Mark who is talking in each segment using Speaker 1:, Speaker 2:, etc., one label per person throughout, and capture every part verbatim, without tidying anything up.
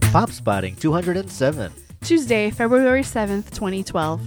Speaker 1: Pop Spotting two hundred seven.
Speaker 2: Tuesday, February seventh, twenty twelve.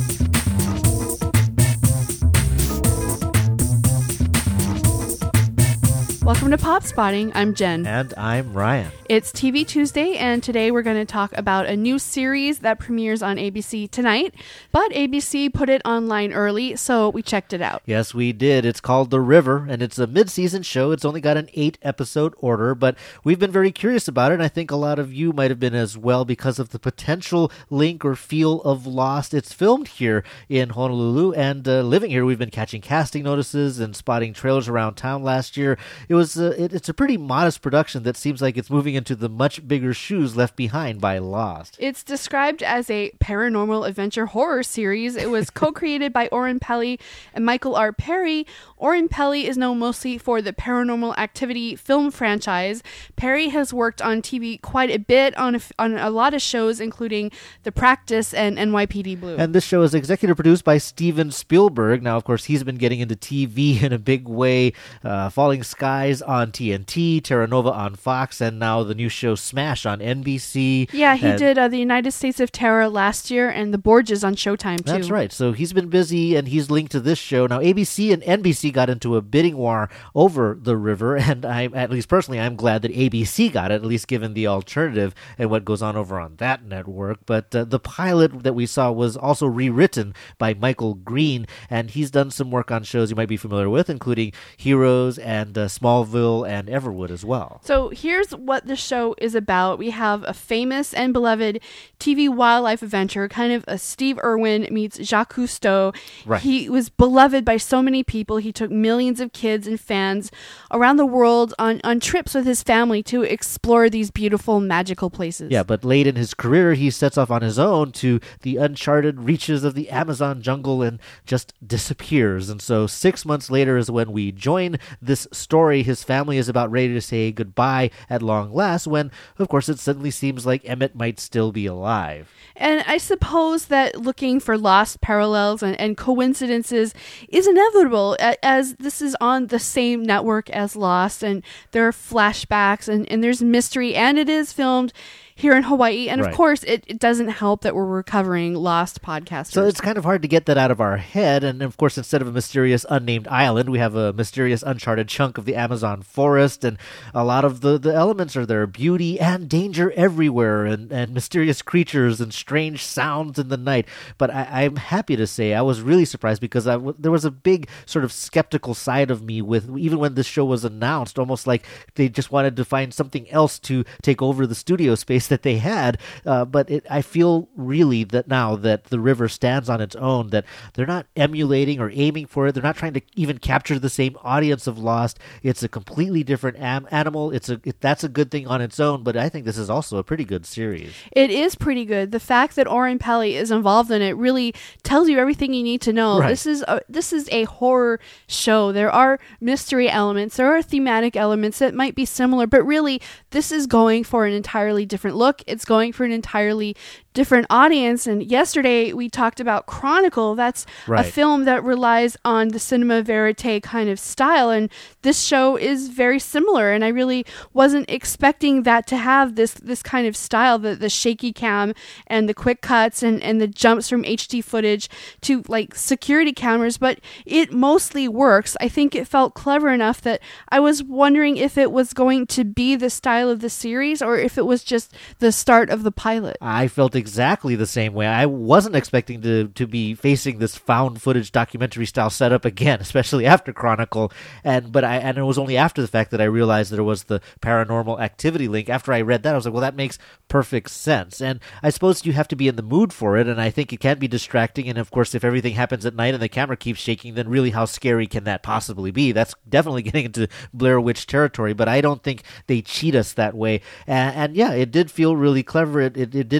Speaker 2: Welcome to Pop Spotting. I'm Jen.
Speaker 1: And I'm Ryan.
Speaker 2: It's T V Tuesday, and today we're going to talk about a new series that premieres on A B C tonight. But A B C put it online early, so we checked it out.
Speaker 1: Yes, we did. It's called The River, and it's a mid-season show. It's only got an eight-episode order, but we've been very curious about it, and I think a lot of you might have been as well because of the potential link or feel of Lost. It's filmed here in Honolulu, and uh, living here, we've been catching casting notices and spotting trailers around town last year. It was uh, it, it's a pretty modest production that seems like it's moving into the much bigger shoes left behind by Lost.
Speaker 2: It's described as a paranormal adventure horror series. It was co-created by Oren Peli and Michael R. Perry. Oren Peli is known mostly for the Paranormal Activity film franchise. Perry has worked on T V quite a bit on a, on a lot of shows, including The Practice and N Y P D Blue.
Speaker 1: And this show is executive produced by Steven Spielberg. Now, of course, he's been getting into T V in a big way. Uh, Falling Skies on T N T, Terra Nova on Fox, and now the new show Smash on N B C.
Speaker 2: Yeah, he
Speaker 1: and
Speaker 2: did uh, The United States of Terror last year and The Borgias on Showtime, too.
Speaker 1: That's right. So he's been busy, and he's linked to this show. Now, A B C and N B C got into a bidding war over The River, and I, at least personally, I'm glad that A B C got it, at least given the alternative and what goes on over on that network. But uh, the pilot that we saw was also rewritten by Michael Green, and he's done some work on shows you might be familiar with, including Heroes and uh, Smallville and Everwood as well.
Speaker 2: So here's what the show is about. We have a famous and beloved T V wildlife adventure, kind of a Steve Irwin meets Jacques Cousteau.
Speaker 1: Right.
Speaker 2: He was beloved by so many people. He took millions of kids and fans around the world on, on trips with his family to explore these beautiful, magical places.
Speaker 1: Yeah, but late in his career, he sets off on his own to the uncharted reaches of the Amazon jungle and just disappears. And so six months later is when we join this story. His family is about ready to say goodbye at long last when, of course, it suddenly seems like Emmett might still be alive.
Speaker 2: And I suppose that looking for lost parallels and, and coincidences is inevitable, as this is on the same network as Lost, and there are flashbacks and, and there's mystery, and it is filmed here in Hawaii. And of
Speaker 1: Right.
Speaker 2: course, it, it doesn't help that we're recovering Lost podcasters.
Speaker 1: So it's kind of hard to get that out of our head. And of course, instead of a mysterious unnamed island, we have a mysterious uncharted chunk of the Amazon forest. And a lot of the, the elements are there. Beauty and danger everywhere, and, and mysterious creatures and strange sounds in the night. But I, I'm happy to say I was really surprised because I w- there was a big sort of skeptical side of me with, even when this show was announced, almost like they just wanted to find something else to take over the studio space that they had, uh, but it, I feel really that now that The River stands on its own, that they're not emulating or aiming for it. They're not trying to even capture the same audience of Lost. It's a completely different am- animal. It's a it, that's a good thing on its own, but I think this is also a pretty good series.
Speaker 2: It is pretty good. The fact that Oren Peli is involved in it really tells you everything you need to know.
Speaker 1: Right.
Speaker 2: This is a, this is a horror show. There are mystery elements. There are thematic elements that might be similar, but really, this is going for an entirely different look. It's going for an entirely different audience. And yesterday we talked about Chronicle. That's
Speaker 1: Right.
Speaker 2: a film that relies on the cinema verite kind of style, and this show is very similar. And I really wasn't expecting that to have this this kind of style, the the shaky cam and the quick cuts and and the jumps from H D footage to like security cameras, but it mostly works. I think it felt clever enough that I was wondering if it was going to be the style of the series or if it was just the start of the pilot.
Speaker 1: I felt exactly the same way. I wasn't expecting to, to be facing this found footage documentary style setup again, especially after Chronicle. And but I and it was only after the fact that I realized there was the Paranormal Activity link. After I read that, I was like, well, that makes perfect sense. And I suppose you have to be in the mood for it, and I think it can be distracting. And of course, if everything happens at night and the camera keeps shaking, then really how scary can that possibly be? That's definitely getting into Blair Witch territory, but I don't think they cheat us that way. And, and yeah, it did feel really clever. It, it, it did feel very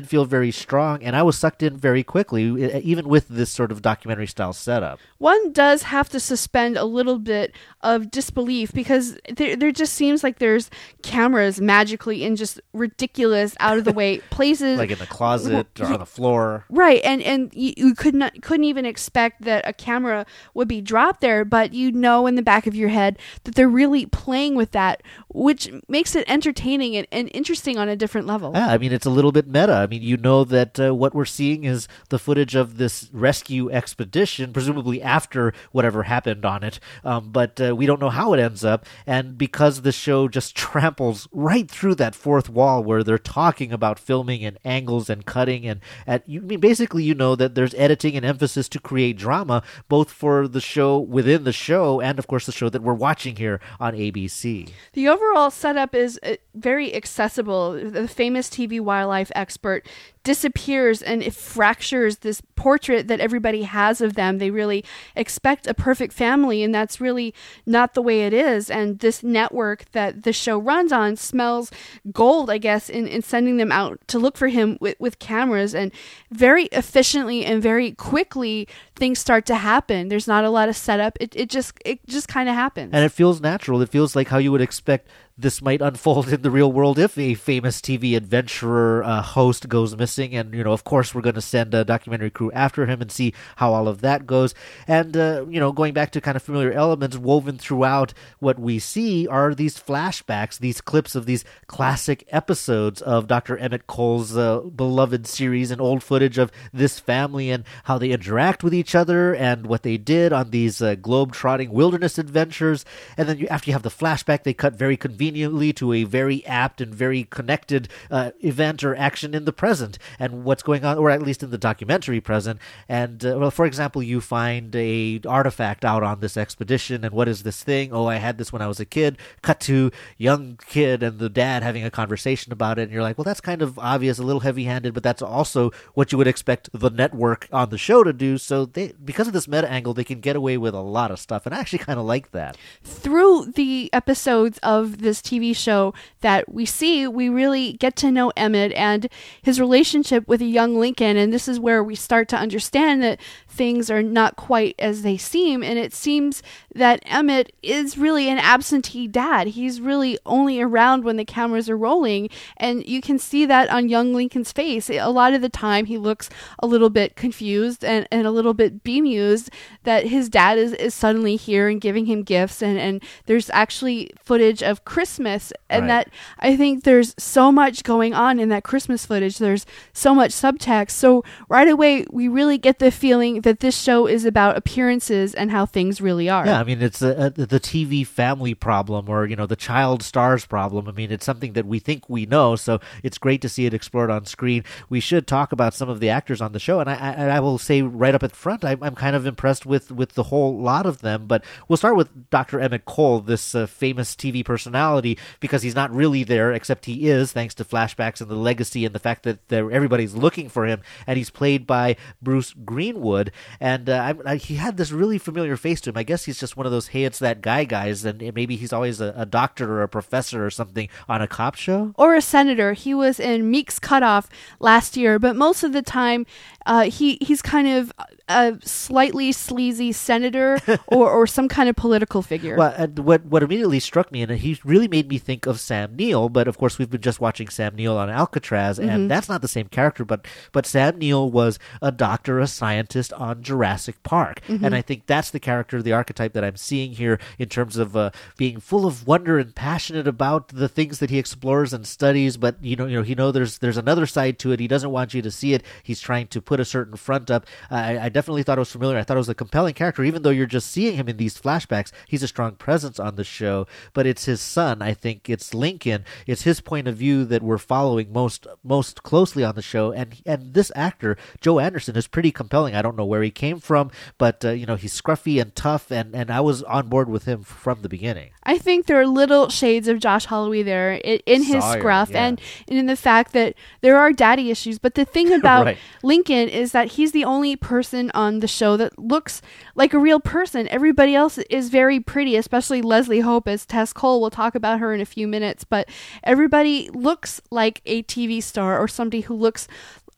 Speaker 1: very strong, and I was sucked in very quickly, even with this sort of documentary style setup.
Speaker 2: One does have to suspend a little bit of disbelief because there, there just seems like there's cameras magically in just ridiculous, out of the way places,
Speaker 1: like in the closet or on the floor,
Speaker 2: right? And and you, you could not couldn't even expect that a camera would be dropped there, but you know in the back of your head that they're really playing with that, which makes it entertaining and, and interesting on a different level.
Speaker 1: Yeah, I mean, it's a little bit meta. I mean, you know that uh, what we're seeing is the footage of this rescue expedition, presumably after whatever happened on it, um, but uh, we don't know how it ends up, and because the show just tramples right through that fourth wall where they're talking about filming and angles and cutting, and at, you I mean, basically you know that there's editing and emphasis to create drama, both for the show within the show and, of course, the show that we're watching here on A B C.
Speaker 2: The overall setup is uh, very accessible. The famous T V wildlife expert disappears and it fractures this portrait that everybody has of them. They really expect a perfect family, and that's really not the way it is. And this network that the show runs on smells gold, I guess, in, in sending them out to look for him with, with cameras. And very efficiently and very quickly things start to happen. There's not a lot of setup. It, it just it just kind of happens.
Speaker 1: And it feels natural. It feels like how you would expect this might unfold in the real world if a famous T V adventurer uh, host goes missing. And, you know, of course, we're going to send a documentary crew after him and see how all of that goes. And, uh, you know, going back to kind of familiar elements woven throughout what we see are these flashbacks, these clips of these classic episodes of Doctor Emmett Cole's uh, beloved series, and old footage of this family and how they interact with each other and what they did on these uh, globe-trotting wilderness adventures. And then you, after you have the flashback, they cut very conveniently to a very apt and very connected uh, event or action in the present and what's going on, or at least in the documentary present. And uh, well, for example, you find a artifact out on this expedition, and what is this thing? Oh, I had this when I was a kid. Cut to young kid and the dad having a conversation about it, and you're like, well, that's kind of obvious, a little heavy-handed, but that's also what you would expect the network on the show to do. So they, because of this meta angle, they can get away with a lot of stuff, and I actually kind of like that.
Speaker 2: Through the episodes of this T V show that we see, we really get to know Emmett and his relationship with a young Lincoln, and this is where we start to understand that things are not quite as they seem, and it seems that Emmett is really an absentee dad. He's really only around when the cameras are rolling, and you can see that on young Lincoln's face. A lot of the time he looks a little bit confused and, and a little bit bemused that his dad is, is suddenly here and giving him gifts, and, and there's actually footage of Christmas, and
Speaker 1: right.
Speaker 2: that I think there's so much going on in that Christmas footage. There's so much subtext. So right away, we really get the feeling that this show is about appearances and how things really are.
Speaker 1: Yeah, I mean, it's a, a, the T V family problem, or, you know, the child stars problem. I mean, it's something that we think we know, so it's great to see it explored on screen. We should talk about some of the actors on the show, and I, I, I will say right up at front, I, I'm kind of impressed with, with the whole lot of them, but we'll start with Doctor Emmett Cole, this uh, famous T V personality, because he's not really there, except he is, thanks to flashbacks and the legacy and the fact that everybody's looking for him, and he's played by Bruce Greenwood, and uh, I, I, he had this really familiar face to him. I guess he's just one of those, hey, it's that guy guys, and maybe he's always a, a doctor or a professor or something on a cop show.
Speaker 2: Or a senator. He was in Meek's Cutoff last year, but most of the time uh, he he's kind of a slightly sleazy senator or, or some kind of political figure.
Speaker 1: Well, uh, what what immediately struck me, and he really made me think of Sam Neill, but of course we've been just watching Sam Neill on Alcatraz, and mm-hmm. that's not the same character, but but Sam Neill was a doctor, a scientist on Jurassic Park, mm-hmm. and I think that's the character, the archetype that I'm seeing here in terms of uh, being full of wonder and passionate about the things that he explores and studies, but you know, you know, he know there's there's another side to it. He doesn't want you to see it. He's trying to put a certain front up. Uh, I, I definitely thought it was familiar. I thought it was a compelling character, even though you're just seeing him in these flashbacks. He's a strong presence on the show, but it's his son. I think it's Lincoln. It's his point of view that we're following most most closely on the show, and and this actor, Joe Anderson, is pretty compelling. I don't know where he came from, but uh, you know, he's scruffy and tough, and, and I was on board with him from the beginning.
Speaker 2: I think there are little shades of Josh Holloway there in, in his
Speaker 1: Sawyer,
Speaker 2: scruff
Speaker 1: yeah.
Speaker 2: and, and in the fact that there are daddy issues. But the thing about
Speaker 1: right.
Speaker 2: Lincoln is that he's the only person on the show that looks like a real person. Everybody else is very pretty, especially Leslie Hope as Tess Cole. We'll talk about her in a few minutes, but everybody looks like a T V star or somebody who looks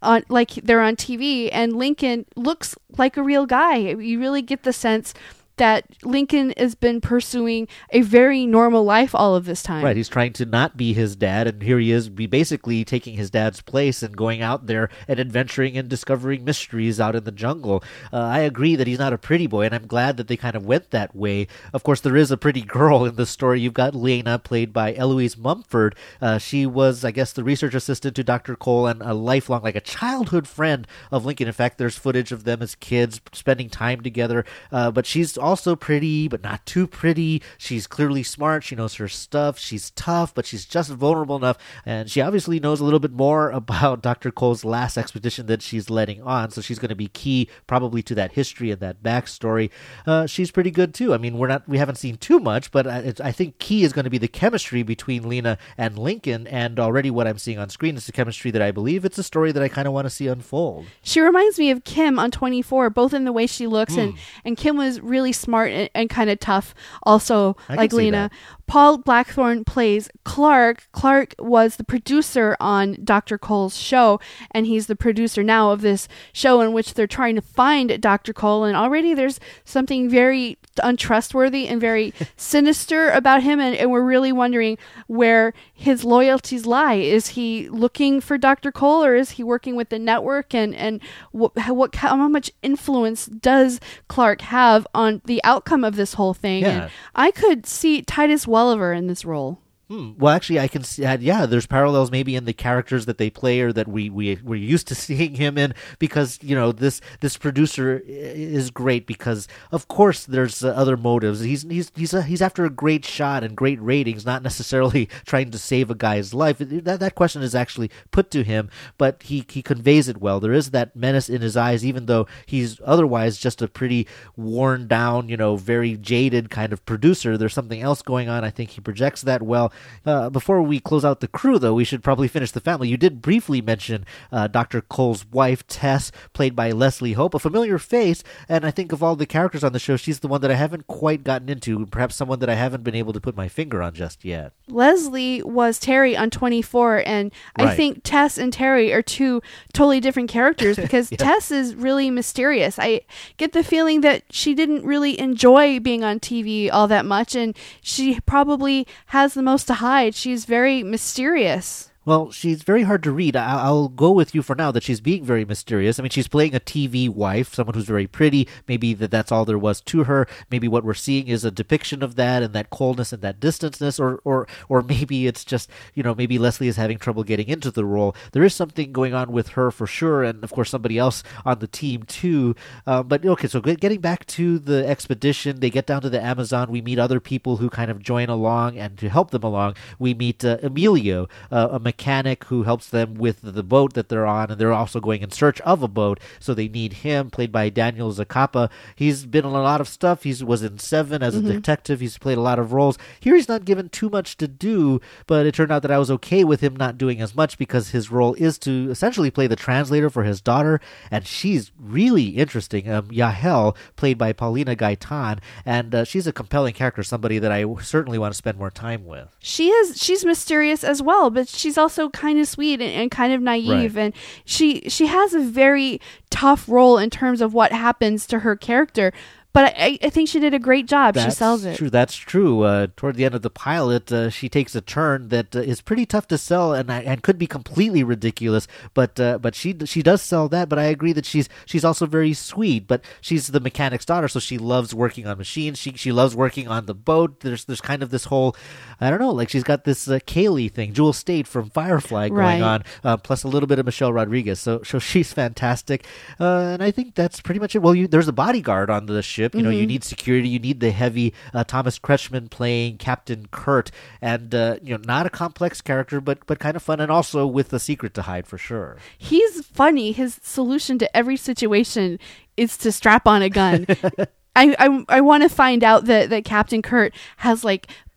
Speaker 2: on like they're on T V, and Lincoln looks like a real guy. You really get the sense that Lincoln has been pursuing a very normal life all of this time.
Speaker 1: Right, he's trying to not be his dad, and here he is be basically taking his dad's place and going out there and adventuring and discovering mysteries out in the jungle. Uh, I agree that he's not a pretty boy, and I'm glad that they kind of went that way. Of course, there is a pretty girl in the story. You've got Lena, played by Eloise Mumford. Uh, she was, I guess, the research assistant to Doctor Cole and a lifelong, like a childhood friend of Lincoln. In fact, there's footage of them as kids spending time together, uh, but she's also pretty, but not too pretty. She's clearly smart. She knows her stuff. She's tough, but she's just vulnerable enough. And she obviously knows a little bit more about Doctor Cole's last expedition that she's letting on. So she's going to be key probably to that history and that backstory. Uh, she's pretty good too. I mean, we're not, we haven't seen too much, but I, it's, I think key is going to be the chemistry between Lena and Lincoln. And already what I'm seeing on screen is the chemistry that I believe it's a story that I kind of want to see unfold.
Speaker 2: She reminds me of Kim on twenty-four, both in the way she looks, mm. and, and Kim was really smart and, and kind of tough also,
Speaker 1: I
Speaker 2: like Lena.
Speaker 1: That.
Speaker 2: Paul Blackthorne plays Clark. Clark was the producer on Doctor Cole's show, and he's the producer now of this show in which they're trying to find Doctor Cole, and already there's something very untrustworthy and very sinister about him, and, and we're really wondering where his loyalties lie. Is he looking for Doctor Cole, or is he working with the network, and, and what, what how much influence does Clark have on the outcome of this whole thing?
Speaker 1: Yeah.
Speaker 2: And I could see Titus Welliver in this role.
Speaker 1: Hmm. Well, actually, I can see, uh, yeah, there's parallels maybe in the characters that they play or that we, we, we're used to seeing him in, because, you know, this this producer is great because, of course, there's uh, other motives. He's he's he's, a, he's after a great shot and great ratings, not necessarily trying to save a guy's life. That, that question is actually put to him, but he, he conveys it well. There is that menace in his eyes, even though he's otherwise just a pretty worn down, you know, very jaded kind of producer. There's something else going on. I think he projects that well. Uh, before we close out the crew, though, we should probably finish the family. You did briefly mention uh, Doctor Cole's wife, Tess, played by Leslie Hope, a familiar face, and I think of all the characters on the show, she's the one that I haven't quite gotten into, perhaps someone that I haven't been able to put my finger on just yet.
Speaker 2: Leslie was Terry on twenty-four, and right. I think Tess and Terry are two totally different characters because yeah. Tess is really mysterious. I get the feeling that she didn't really enjoy being on T V all that much, and she probably has the most to hide. She's very mysterious.
Speaker 1: Well, she's very hard to read. I- I'll go with you for now that she's being very mysterious. I mean, she's playing a T V wife, someone who's very pretty. Maybe that that's all there was to her. Maybe what we're seeing is a depiction of that and that coldness and that distanceness, or or or maybe it's just, you know, maybe Leslie is having trouble getting into the role. There is something going on with her for sure, and of course somebody else on the team too. Uh, but okay, so getting back to the expedition, they get down to the Amazon. We meet other people who kind of join along, and to help them along, we meet uh, Emilio, uh, a mechanic who helps them with the boat that they're on, and they're also going in search of a boat, so they need him, played by Daniel Zacapa. He's been in a lot of stuff. He was in Seven as a mm-hmm. detective. He's played a lot of roles. Here he's not given too much to do, but it turned out that I was okay with him not doing as much because his role is to essentially play the translator for his daughter, and she's really interesting. Um, Yahel, played by Paulina Gaitan, and uh, she's a compelling character, somebody that I certainly want to spend more time with.
Speaker 2: She is. She's mysterious as well, but she's also kind of sweet and, and kind of naive, right. and she she has a very tough role in terms of what happens to her character. But I, I think she did a great job.
Speaker 1: That's
Speaker 2: she sells it.
Speaker 1: True. That's true. Uh, toward the end of the pilot, uh, she takes a turn that uh, is pretty tough to sell, and and could be completely ridiculous. But uh, but she she does sell that. But I agree that she's she's also very sweet. But she's the mechanic's daughter, so she loves working on machines. She she loves working on the boat. There's there's kind of this whole, I don't know, like she's got this uh, Kaylee thing, Jewel State from Firefly going
Speaker 2: right.
Speaker 1: on, uh, plus a little bit of Michelle Rodriguez. So so she's fantastic. Uh, and I think that's pretty much it. Well, you, there's a bodyguard on the ship. You know, mm-hmm. you need security. You need the heavy uh, Thomas Kretschmann playing Captain Kurt, and uh, you know, not a complex character, but but kind of fun, and also with a secret to hide for sure.
Speaker 2: He's funny. His solution to every situation is to strap on a gun. I I, I want to find out that that Captain Kurt has like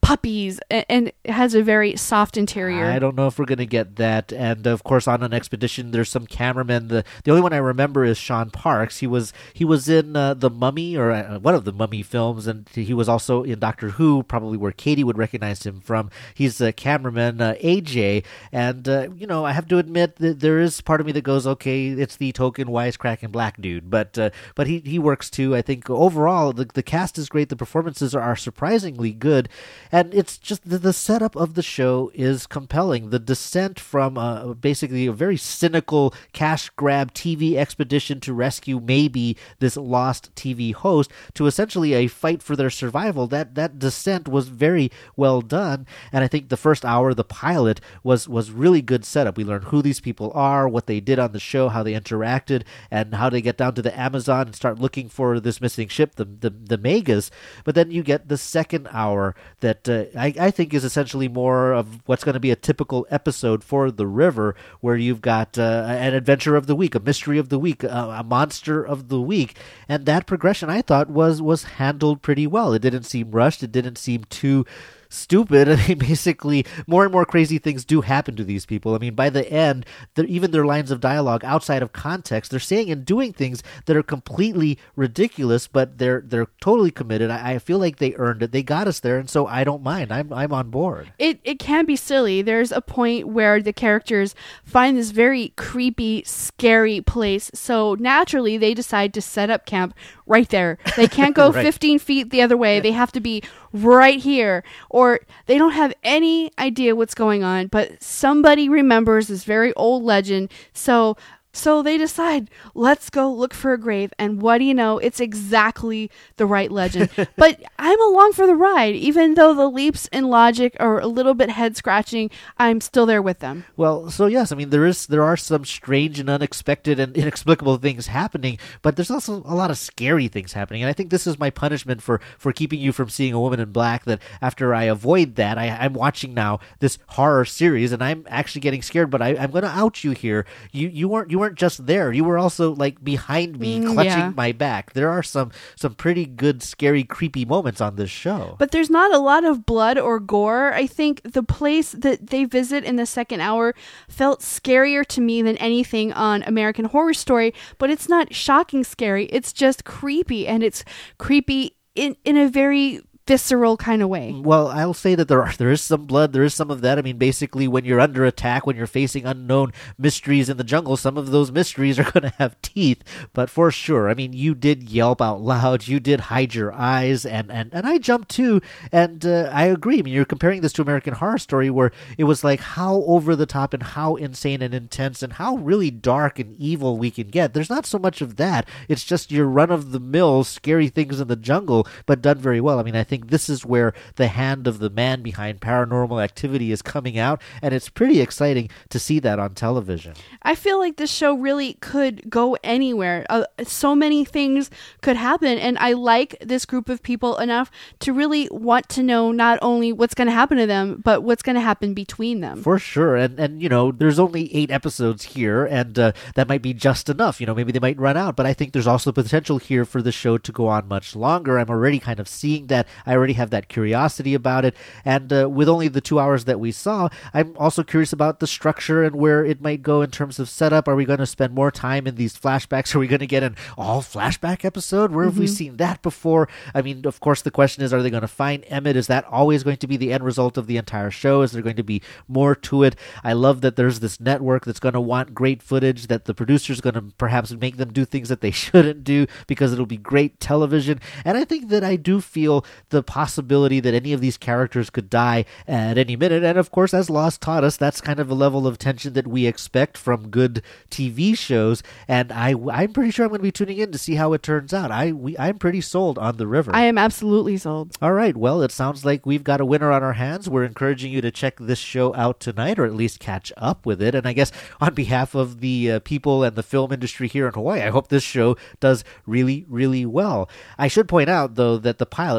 Speaker 2: puppies, and, and it has a very soft interior.
Speaker 1: I don't know if we're going to get that. And of course, on an expedition, there's some cameramen. The the only one I remember is Sean Parks. He was he was in uh, The Mummy, or uh, one of the Mummy films, and he was also in Doctor Who, probably where Katie would recognize him from. He's a cameraman, uh, A J. And, uh, you know, I have to admit that there is part of me that goes, okay, it's the token wisecracking black dude. But uh, but he, he works too. I think overall, the, the cast is great. The performances are, are surprisingly good. And it's just the, the setup of the show is compelling. The descent from uh, basically a very cynical cash grab T V expedition to rescue maybe this lost T V host to essentially a fight for their survival, that, that descent was very well done. And I think the first hour, the pilot, was, was really good setup. We learned who these people are, what they did on the show, how they interacted, and how they get down to the Amazon and start looking for this missing ship, the, the, the Megas. But then you get the second hour that uh, I, I think is essentially more of what's going to be a typical episode for The River, where you've got uh, an adventure of the week, a mystery of the week, a, a monster of the week. And that progression, I thought, was was handled pretty well. It didn't seem rushed. It didn't seem too stupid. I mean, basically, more and more crazy things do happen to these people. I mean, by the end, even their lines of dialogue outside of context, they're saying and doing things that are completely ridiculous, but they're they're totally committed. I, I feel like they earned it. They got us there, and so I don't mind. I'm I'm on board.
Speaker 2: It it can be silly. There's a point where the characters find this very creepy, scary place, so naturally they decide to set up camp right there. They can't go right. fifteen feet the other way. They have to be right here, or they don't have any idea what's going on, but somebody remembers this very old legend, so so they decide, let's go look for a grave, and what do you know, it's exactly the right legend. But I'm along for the ride. Even though the leaps in logic are a little bit head-scratching, I'm still there with them.
Speaker 1: Well, so yes, I mean, there is there are some strange and unexpected and inexplicable things happening, but there's also a lot of scary things happening, and I think this is my punishment for, for keeping you from seeing A Woman in Black, that after I avoid that, I, I'm watching now this horror series, and I'm actually getting scared, but I, I'm going to out you here. You you weren't you weren't just there. You were also like behind me,
Speaker 2: mm,
Speaker 1: clutching
Speaker 2: yeah.
Speaker 1: my back. There are some some pretty good, scary, creepy moments on this show.
Speaker 2: But there's not a lot of blood or gore. I think the place that they visit in the second hour felt scarier to me than anything on American Horror Story, but it's not shocking scary. It's just creepy, and it's creepy in, in a very visceral kind of way.
Speaker 1: Well, I'll say that there are there is some blood, there is some of that. I mean, basically, when you're under attack, when you're facing unknown mysteries in the jungle, some of those mysteries are going to have teeth. But for sure, I mean, you did yelp out loud, you did hide your eyes, and and, and I jumped too. And uh, I agree. I mean, you're comparing this to American Horror Story, where it was like how over the top and how insane and intense and how really dark and evil we can get. There's not so much of that. It's just your run of the mill scary things in the jungle, but done very well. I mean, I think this is where the hand of the man behind Paranormal Activity is coming out, and it's pretty exciting to see that on television.
Speaker 2: I feel like this show really could go anywhere. Uh, so many things could happen, and I like this group of people enough to really want to know not only what's going to happen to them, but what's going to happen between them.
Speaker 1: For sure, and and you know, there's only eight episodes here, and uh, that might be just enough. You know, maybe they might run out, but I think there's also potential here for the show to go on much longer. I'm already kind of seeing that. I already have that curiosity about it, and uh, with only the two hours that we saw, I'm also curious about the structure and where it might go in terms of setup. Are we going to spend more time in these flashbacks? Are we going to get an all flashback episode? Where have mm-hmm. we seen that before? I mean, of course, the question is, are they going to find Emmett? Is that always going to be the end result of the entire show? Is there going to be more to it? I love that there's this network that's going to want great footage, that the producer's going to perhaps make them do things that they shouldn't do because it'll be great television. And I think that I do feel the possibility that any of these characters could die at any minute. And of course, as Lost taught us, that's kind of a level of tension that we expect from good T V shows. And I, I'm pretty sure I'm going to be tuning in to see how it turns out. I, we, I'm pretty sold on The River.
Speaker 2: I am absolutely sold.
Speaker 1: All right. Well, it sounds like we've got a winner on our hands. We're encouraging you to check this show out tonight, or at least catch up with it. And I guess on behalf of the uh, people and the film industry here in Hawaii, I hope this show does really, really well. I should point out, though, that the pilot, the first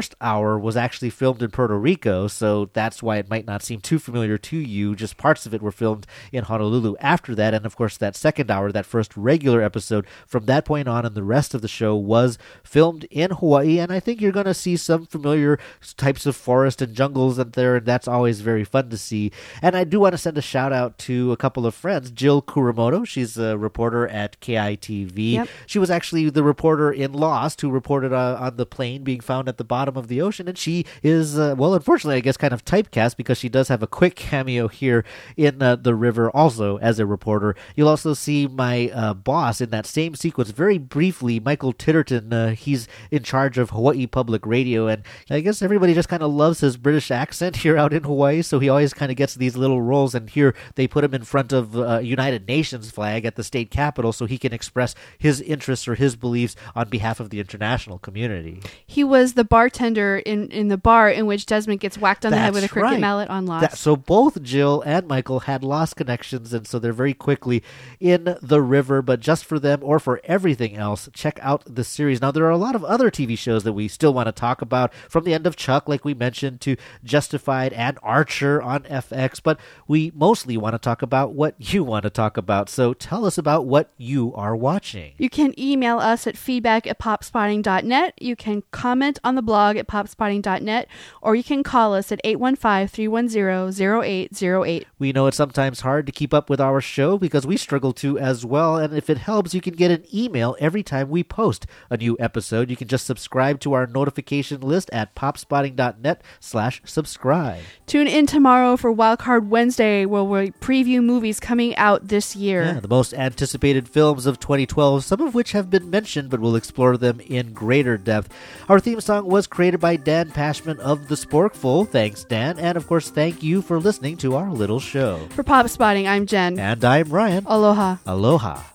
Speaker 1: first hour was actually filmed in Puerto Rico, so that's why it might not seem too familiar to you. Just parts of it were filmed in Honolulu after that, and of course that second hour, that first regular episode, from that point on and the rest of the show was filmed in Hawaii, and I think you're going to see some familiar types of forest and jungles out there, and that's always very fun to see. And I do want to send a shout out to a couple of friends. Jill Kuramoto, she's a reporter at K I T V.
Speaker 2: Yep.
Speaker 1: She was actually the reporter in Lost who reported uh, on the plane being found at the bottom of the ocean, and she is, uh, well, unfortunately, I guess kind of typecast because she does have a quick cameo here in uh, the river also as a reporter. You'll also see my uh, boss in that same sequence very briefly, Michael Titterton. Uh, he's in charge of Hawaii Public Radio, and I guess everybody just kind of loves his British accent here out in Hawaii, so he always kind of gets these little roles, and here they put him in front of uh, United Nations flag at the state capitol so he can express his interests or his beliefs on behalf of the international community.
Speaker 2: He was the bartender in, in the bar in which Desmond gets whacked on the head with a
Speaker 1: That's
Speaker 2: cricket
Speaker 1: right.
Speaker 2: mallet on Lost.
Speaker 1: That, so both Jill and Michael had Lost connections, and so they're very quickly in the river. But just for them or for everything else, check out the series. Now, there are a lot of other T V shows that we still want to talk about, from The End of Chuck, like we mentioned, to Justified and Archer on F X, but we mostly want to talk about what you want to talk about. So tell us about what you are watching.
Speaker 2: You can email us at feedback at popspotting dot net. You can comment on the blog at popspotting dot net, or you can call us at eight one five, three one zero, zero eight zero eight.
Speaker 1: We know it's sometimes hard to keep up with our show because we struggle to as well, and if it helps, you can get an email every time we post a new episode. You can just subscribe to our notification list at popspotting dot net slash subscribe.
Speaker 2: Tune in tomorrow for Wildcard Wednesday, where we preview movies coming out this year.
Speaker 1: Yeah, the most anticipated films of twenty twelve, some of which have been mentioned, but we'll explore them in greater depth. Our theme song was created by Dan Pashman of The Sporkful. Thanks, Dan. And, of course, thank you for listening to our little show.
Speaker 2: For Pop Spotting, I'm Jen.
Speaker 1: And I'm Ryan.
Speaker 2: Aloha.
Speaker 1: Aloha.